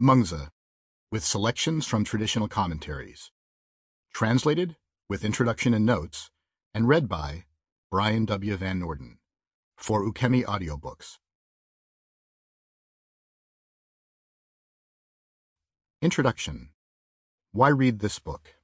Mengzi, with selections from traditional commentaries. Translated, with introduction and notes, and read by Brian W. Van Norden for Ukemi Audiobooks. Introduction. Why read this book?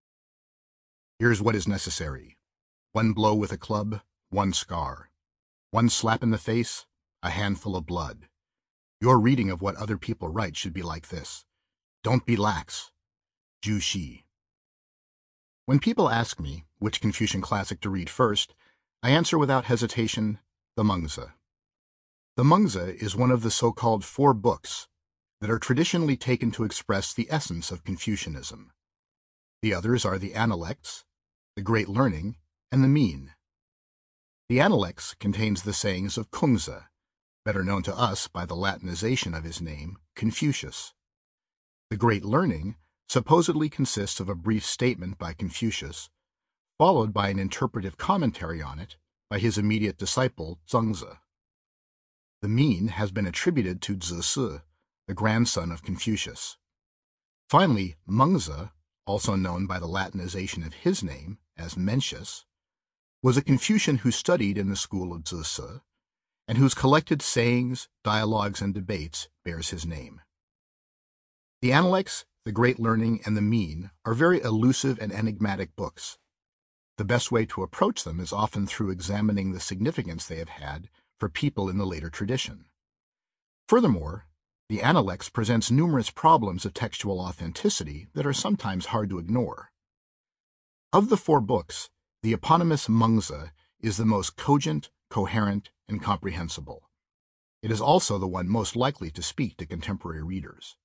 Here's what is necessary. One blow with a club, one scar. One slap in the face, a handful of blood. Your reading of what other people write should be like this. Don't be lax. Zhu Xi. When people ask me which Confucian classic to read first, I answer without hesitation, the Mengzi. The Mengzi is one of the so-called four books that are traditionally taken to express the essence of Confucianism. The others are the Analects, the Great Learning, and the Mean. The Analects contains the sayings of Kongzi, better known to us by the Latinization of his name, Confucius. The Great Learning supposedly consists of a brief statement by Confucius, followed by an interpretive commentary on it by his immediate disciple Zhuangzi. The Mean has been attributed to Zisi, the grandson of Confucius. Finally, Mengzi, also known by the Latinization of his name as Mencius, was a Confucian who studied in the school of Zisi, and whose collected sayings, dialogues, and debates bears his name. The Analects, the Great Learning, and the Mean are very elusive and enigmatic books. The best way to approach them is often through examining the significance they have had for people in the later tradition. Furthermore, the Analects presents numerous problems of textual authenticity that are sometimes hard to ignore. Of the four books, the eponymous Mengzi is the most cogent, coherent, and comprehensible. It is also the one most likely to speak to contemporary readers.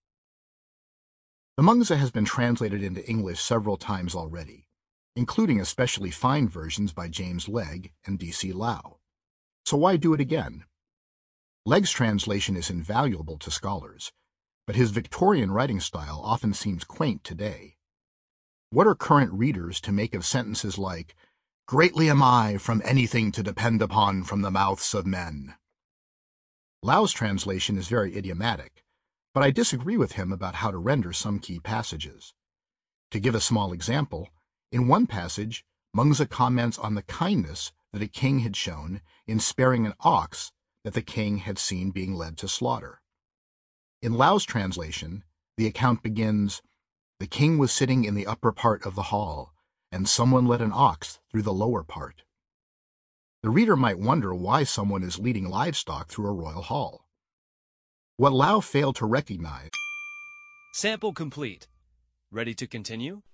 The Mengzi has been translated into English several times already, including especially fine versions by James Legge and D.C. Lau. So why do it again? Legge's translation is invaluable to scholars, but his Victorian writing style often seems quaint today. What are current readers to make of sentences like, "Greatly am I from anything to depend upon from the mouths of men"? Lau's translation is very idiomatic, but I disagree with him about how to render some key passages. To give a small example, in one passage, Mengzi comments on the kindness that a king had shown in sparing an ox that the king had seen being led to slaughter. In Lau's translation, the account begins, "The king was sitting in the upper part of the hall, and someone led an ox through the lower part." The reader might wonder why someone is leading livestock through a royal hall. What Lau failed to recognize. Sample complete. Ready to continue?